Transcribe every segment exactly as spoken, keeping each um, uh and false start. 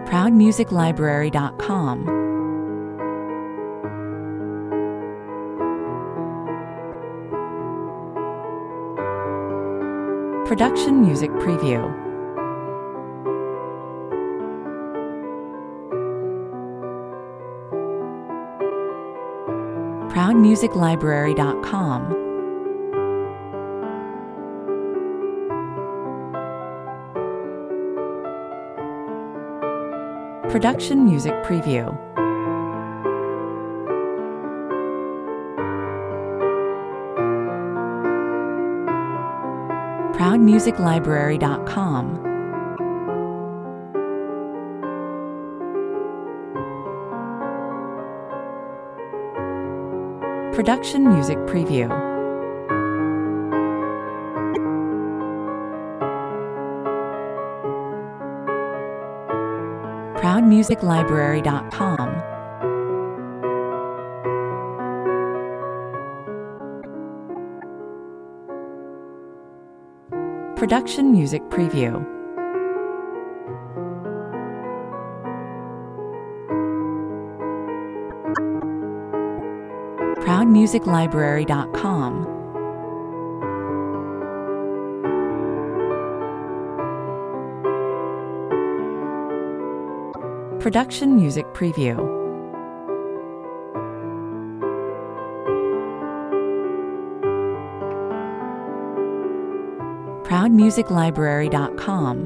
proud music library dot com. Production Music Preview. proud music library dot com. Production Music Preview. proud music library dot com. Production Music Preview. proud music library dot com. Production Music Preview. proud music library dot com. Production Music Preview. proud music library dot com.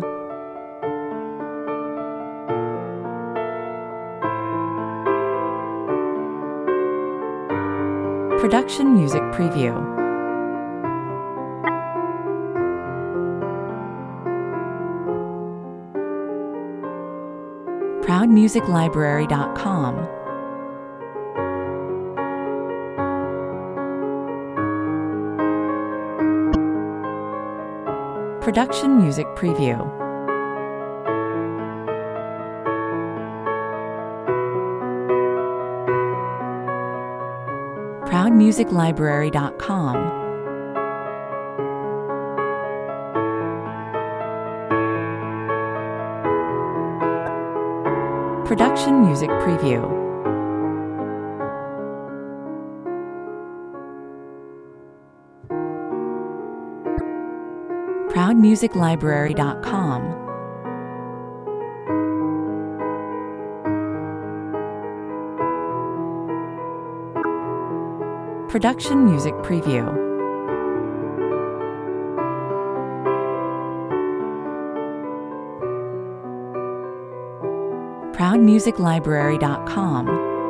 Production Music Preview. proud music library dot com. Production Music Preview. proud music library dot com. Production Music Preview. proud music library dot com. Production Music Preview. proud music library dot com.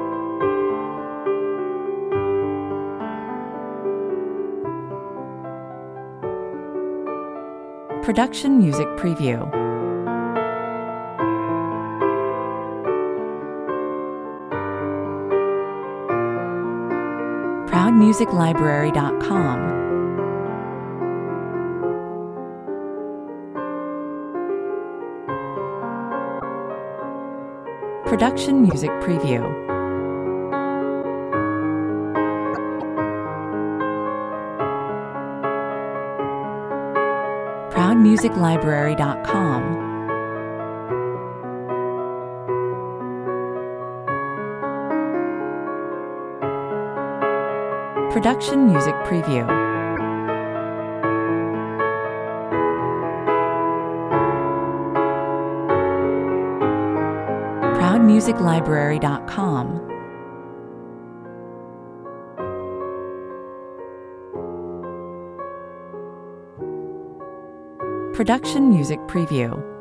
Production Music Preview. proud music library dot com. Production Music Preview. proud music library dot com. Production Music Preview. proud music library dot com. Production Music Preview.